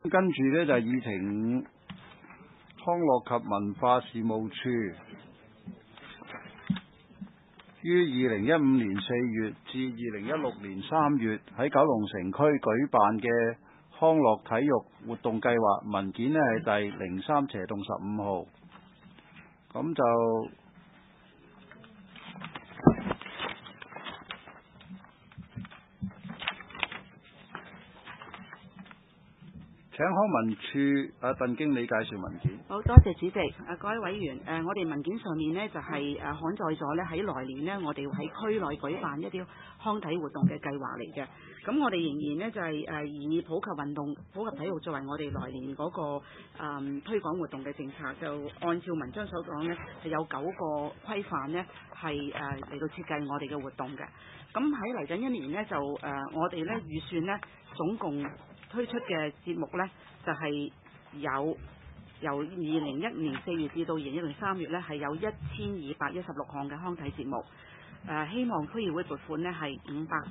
跟住呢，就係議程5，康樂及文化事務處於2015年4月至2016年3月喺九龍城區舉辦嘅康樂體育活動計劃文件呢，係第03/15號，咁就請康文署鄧經理介紹文件。 好多謝主席，各位委員，我哋文件上面呢，就係刊載咗呢喺來年呢，我哋喺區內舉辦一啲康體活動嘅計劃嚟嘅。咁我哋仍然呢，就係以普及體育作為我哋來年嗰個推廣活動嘅政策，就按照文章所講呢，係有9個規範呢，係嚟到設計我哋嘅活動嘅。咁喺嚟緊一年呢，就我哋呢預算呢，總共推出嘅節目呢，就係由2015年4月至到2016年3月呢，係有1216項嘅康體節目。希望區議會撥款呢係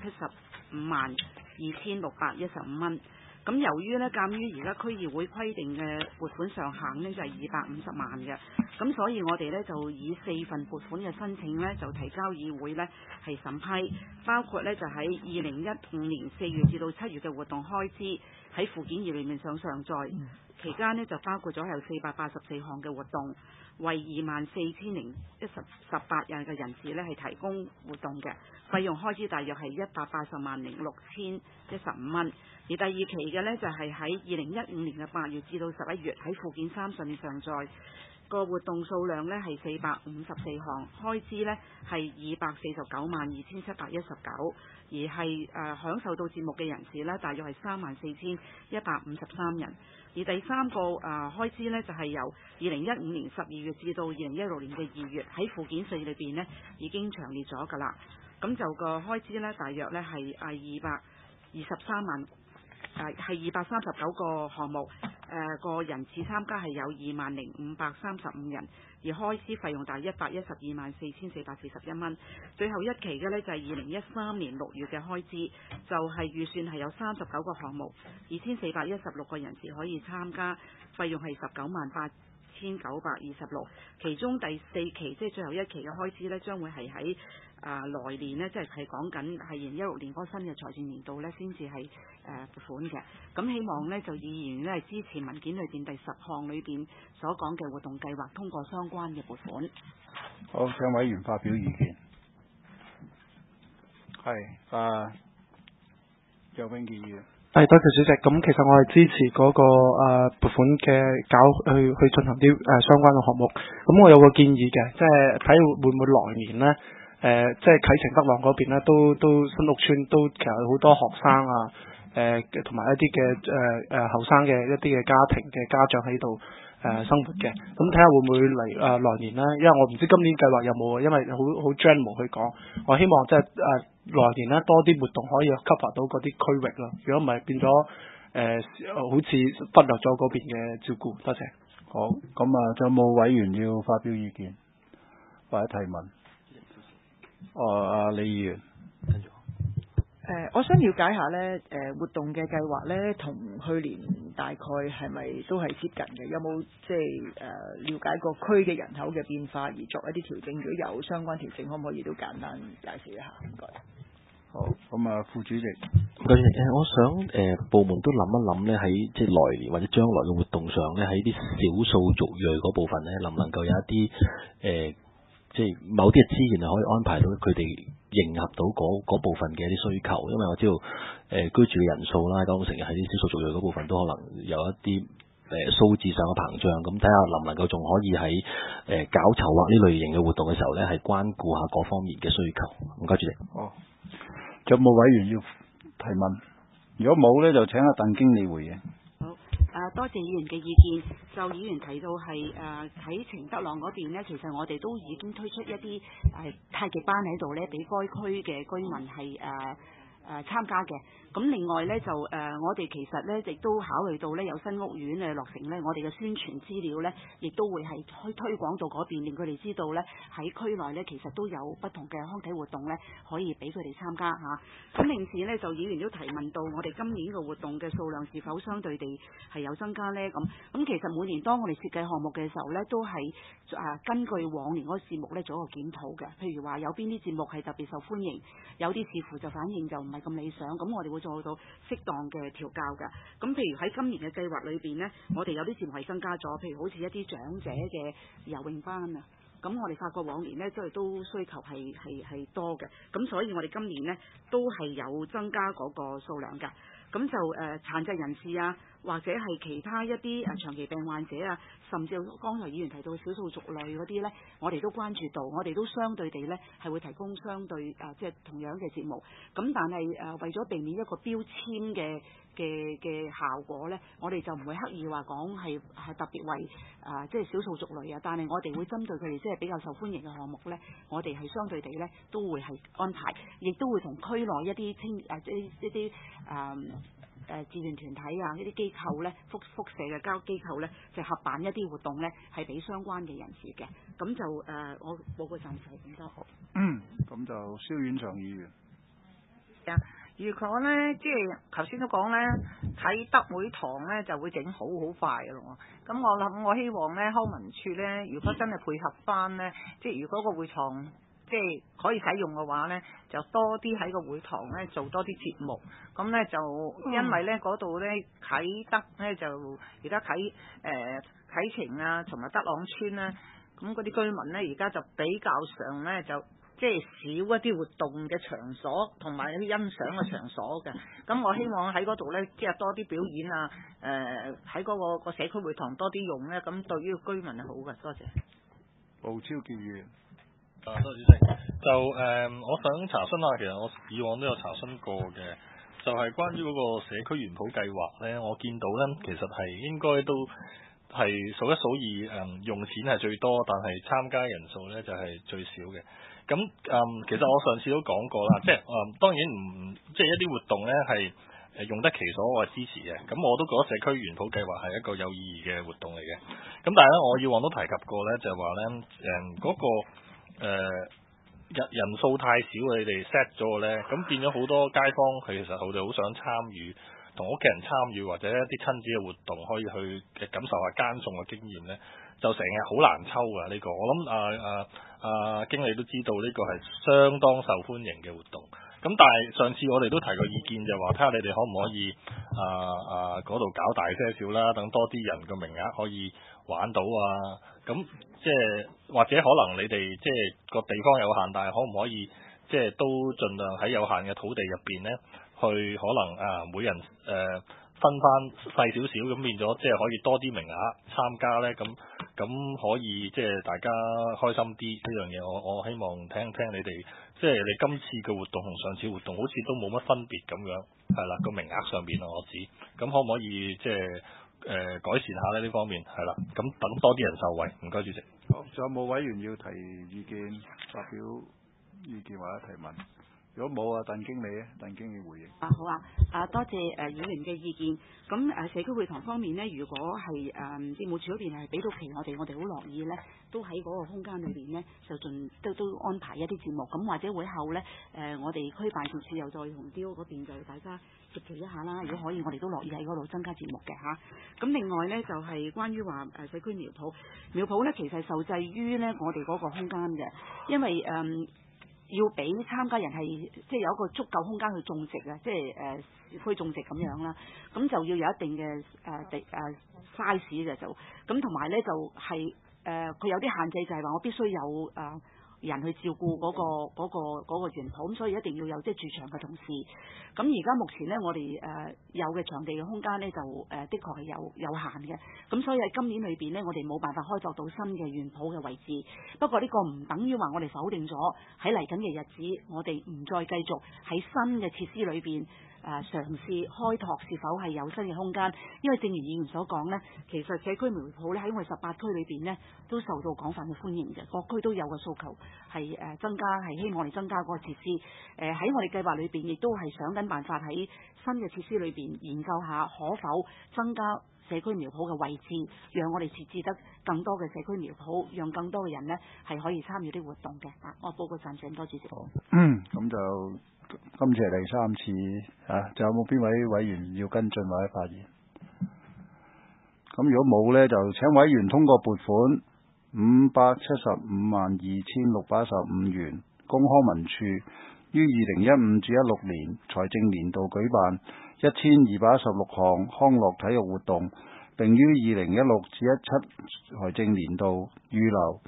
5752615蚊。咁由於呢，鑑於而家區議會規定嘅撥款上限呢，就係250萬嘅，咁所以我哋呢，就以4份撥款嘅申請呢，就提交議會呢係審批，包括呢，就喺2015年4月至到7月嘅活動開支喺附件2裏面上載，期間呢，就包括咗有484項嘅活動，為24,018人嘅人士呢係提供活動嘅，費用開支大約係180,6,015蚊。而第2期嘅呢，就係喺2015年嘅8月至到11月喺附件3上面上載，個活動數量呢係454項，開支呢係2492719，而係享受到節目嘅人士呢，大約係34,153人。而第3個開支呢，就係由2015年12月至到2016年嘅2月喺附件4裏邊呢已經詳列咗㗎啦。咁就個開支呢，大約呢係223萬。係239個項目，個人次參加係有20,535人，而開支費用大約112,4,441蚊。最後一期嘅呢，就係2013年6月嘅開支，就係預算係有39個項目，2,416個人士可以參加，費用係198,926。其中第4期即係最後一期嘅開支呢，將會係喺來年呢，即係講緊係2016年嗰個新嘅財政年度呢，先至係撥款嘅。咁希望呢，就議員呢係支持文件裏邊第10項裏邊所講嘅活動計劃，通過相關嘅撥款。 好，請委員發表意見。係楊永傑議員。 多謝主席。咁其實我係支持嗰個撥款嘅去進行啲相關嘅項目。咁我有個建議嘅，即係睇會唔會來年呢，即係啟晴德朗嗰邊呢，都新屋邨都其實好多學生啊，同埋一啲嘅後生嘅一啲嘅家庭嘅家長喺度生活嘅。咁睇下會唔會嚟來年呢？因為我唔知今年計劃有冇，因為好 general 去講。我希望即係來年呢，多啲活動可以 cover 到嗰啲區域咯。如果唔係變咗好似忽略咗嗰邊嘅照顧。多謝。 好，咁仲有冇委員要發表意見或者提問？李議員。 我想了解下呢，活動嘅計劃呢，同去年大概係咪都係接近嘅？有冇即係了解個區嘅人口嘅變化而作一啲調整？如果有相關調整，可唔可以都簡單介紹一下？唔該。 好，咁副主席。 我想部門都諗一諗呢，喺即係來年或者將來嘅活動上呢，喺啲少數族裔嗰部分呢，能唔能夠有一啲即係某啲嘅資源係可以安排到佢哋迎合到嗰部分嘅一啲需求，因為我知道居住嘅人數啦，九龍城喺啲少數族裔嗰部分都可能有一啲數字上嘅膨脹，咁睇下能唔能夠仲可以喺搞籌劃呢類型嘅活動嘅時候呢，係關顧下各方面嘅需求。唔該，主席。 哦，仲有冇委員要提問？如果冇呢，就請阿鄧經理回應。 多謝議員嘅意見。就議員提到係喺晴德朗嗰邊呢，其實我哋都已經推出一啲太極班喺度呢，俾該區嘅居民係參加嘅。咁另外咧就我哋其實咧亦都考慮到咧有新屋苑落成咧，我哋嘅宣傳資料咧亦都會係推廣到嗰邊，令佢哋知道咧喺區內咧其實都有不同嘅康體活動咧可以俾佢哋參加嚇。咁另時咧就議員都提問到我哋今年嘅活動嘅數量是否相對地係有增加咧？咁其實每年當我哋設計項目嘅時候咧，都係根據往年嗰個節目咧做一個檢討嘅。譬如話有邊啲節目係特別受歡迎，有啲似乎就反應就唔係咁理想，咁我哋會做到適當嘅調教㗎。咁譬如喺今年嘅計劃裏邊呢，我哋有啲節目係增加咗，譬如好似一啲長者嘅游泳班啊。咁我哋發覺往年呢，即係都需求係多嘅，咁所以我哋今年呢，都係有增加嗰個數量㗎。咁就殘疾人士啊，或者係其他一啲長期病患者啊，甚至剛才議員提到少數族類嗰啲呢，我哋都關注到，我哋都相對地呢係會提供相對即係同樣嘅節目。咁但係為咗避免一個標籤嘅效果呢，我哋就唔會刻意話講係特別為即係少數族類啊，但係我哋會針對佢哋即係比較受歡迎嘅項目呢，我哋係相對地呢都會係安排，亦都會同區內一啲一啲志願團體啊，一啲機構咧，輻射嘅交機構咧，就合辦一啲活動咧，係俾相關嘅人士嘅。咁就我報告暫時係咁多。好。 咁就蕭院長議員。 如果咧，即係頭先都講咧，啟德會堂咧就會整好快嘅咯。咁我希望咧，康文署咧，如果真係配合翻咧，即係如果個會堂即係可以使用嘅話咧，就多啲喺個會堂咧做多啲節目。咁咧就因為咧嗰度咧啟德咧就而家啟晴啊，同埋德朗村咧，咁嗰啲居民咧而家就比較上咧就即係少一啲活動嘅場所，同埋一啲欣賞嘅場所嘅。咁我希望喺嗰度咧，即係多啲表演啊，喺嗰個社區會堂多啲用咧，咁對於居民係好嘅。多謝。 杜超傑議員。 多謝主席。就我想查詢下，其實我以往都有查詢過嘅，就係關於嗰個社區園圃計劃咧，我見到咧其實係應該都係數一數二用錢係最多，但係參加人數咧就係最少嘅。咁其實我上次都講過啦，即係當然唔即係一啲活動咧係用得其所，我係支持嘅。咁我都覺得社區園圃計劃係一個有意義嘅活動嚟嘅。咁但係咧，我以往都提及過咧，就係話咧嗰個人數太少，你哋 set 咗嘅咧，咁變咗好多街坊其實佢哋好想參與，同屋企人參與或者一啲親子嘅活動，可以去感受下耕種嘅經驗咧，就成日好難抽㗎呢個。我諗經理都知道呢個係相當受歡迎嘅活動。咁但係上次我哋都提過意見，就話睇下你哋可唔可以嗰度搞大些少啦，等多啲人個名額可以玩到啊。咁即係或者可能你哋即係個地方有限，但係可唔可以即係都盡量喺有限嘅土地入邊咧，去可能每人分翻細少少，咁變咗即係可以多啲名額參加咧，咁可以即係大家開心啲呢樣嘢。我希望聽你哋，即係你今次嘅活動同上次活動好似都冇乜分別咁樣，係啦，個名額上邊我指，咁可唔可以即係改善下咧呢方面係啦，咁等多啲人受惠。唔該主席。 好，仲有冇委員要提意見、發表意見或者提問？如果冇啊，鄧經理回應。 好啊，多謝議員嘅意見。咁社區會堂方面呢，如果係政務處嗰邊係俾到期我哋好樂意呢，都喺嗰個空間裏邊呢，就都安排一啲節目。咁或者會後呢，我哋區辦事處又再同雕嗰邊就大家協調一下啦。如果可以，我哋都樂意喺嗰度增加節目嘅嚇。咁另外呢，就係關於話社區苗圃呢，其實受制於呢我哋嗰個空間嘅，因為要俾參加人係即係有一個足夠空間去種植啊，即係市區種植咁樣啦。咁就要有一定嘅size 嘅就咁，同埋咧就係佢有啲限制，就係話我必須有人去照顧嗰個園圃，咁所以一定要有即係駐場嘅同事。咁而家目前咧，我哋有嘅場地嘅空間咧，就的確係有限嘅。咁所以喺今年裏邊咧，我哋冇辦法開拓到新嘅園圃嘅位置。不過呢個唔等於話我哋否定咗喺嚟緊嘅日子，我哋唔再繼續喺新嘅設施裏邊嘗試開拓是否係有新嘅空間，因為正如議員所講呢，其實社區苗圃咧喺我哋18區裏邊呢都受到廣泛嘅歡迎嘅，各區都有個訴求係增加，係希望我哋增加嗰個設施。喺我哋計劃裏邊亦都係想緊辦法喺新嘅設施裏邊研究下可否增加社區苗圃嘅位置，讓我哋設置得更多嘅社區苗圃，讓更多嘅人呢係可以參與啲活動嘅。我報告暫時咁多，主席。 咁就今次係第3次仲有冇邊位委員要跟進或者發言？咁如果冇呢，就請委員通過撥款5752615元，供康文署於2015至16年財政年度舉辦1216項康樂體育活動，並於2016至17財政年度預留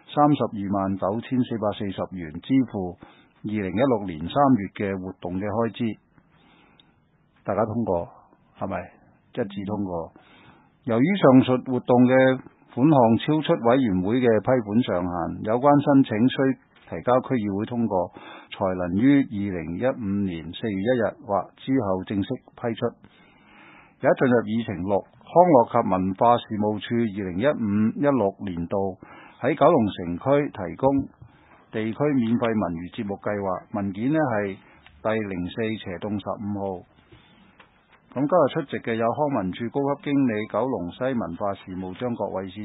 329440元支付2016年3月嘅活動嘅開支。大家通過係咪一致通過？由於上述活動嘅款項超出委員會嘅批款上限，有關申請需提交區議會通過，才能於2015年4月1日或之後正式批出。而家進入議程6，康樂及文化事務處2015-16年度喺九龍城區提供地區免費文娛節目計劃，文件呢係第04/15號。咁今日出席嘅有康文署高級經理九龍西文化事務張國偉先生。